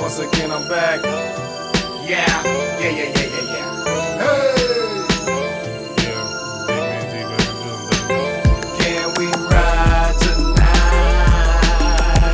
once again I'm back. Yeah. Hey. Can we ride tonight?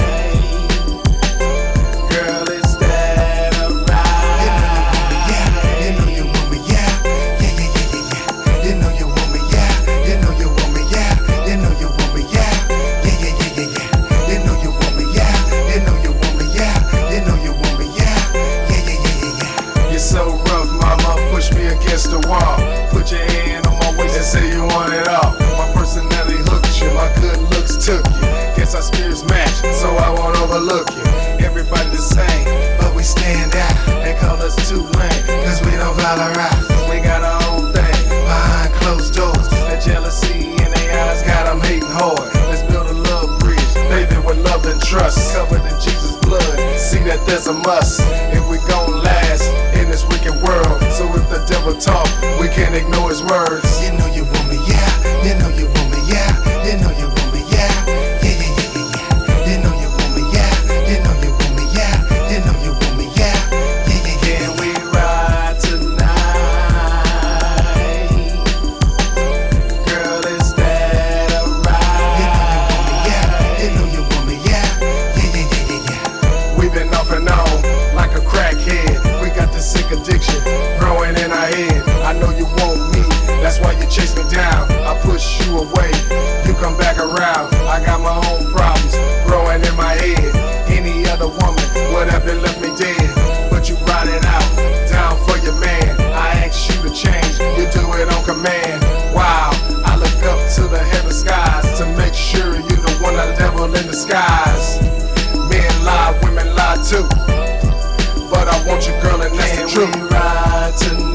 Girl, is that alright? You know you want me, yeah. You know you want me, yeah. You know you want me, yeah. You know you want me, yeah. You know you want me, yeah. You know you want me, yeah. You know you want me, yeah. You're so rough, mama, push me against the wall. Put your hand on my waist and say you want it all. My personality hooked you, my good looks took you. Guess our spirits match, so I won't overlook you. Everybody the same, But we stand out, they call us too lame. cause we don't valorize We got our own thing. behind closed doors. That jealousy in their eyes got them hating hard. Let's build a love bridge, baby, with love and trust. Covered in Jesus' blood, see that there's a must. If we gon' last in this wicked world, so if the devil talk, we can't ignore his words. You know you want me, yeah. You know you want me, yeah. You know you want me, yeah. You know you want me, yeah. You know you want me, yeah. You know you want me, yeah. Can we ride tonight? Girl, is that alright? You know you want me, yeah. We've been off and on like a crackhead. We got this sick addiction growing in our head. I know you want me, that's why you chase me down. I push you away, you come back around. I got my own problems growing in my head. Any other woman would have been left me dead, but you ride it out, down for your man. I ask you to change, you do it on command. Wow, I look up to the heaven skies to make sure you're the one, not the devil in disguise. Men lie, women lie too, but I want you, girl, and that's the truth. Can we ride tonight?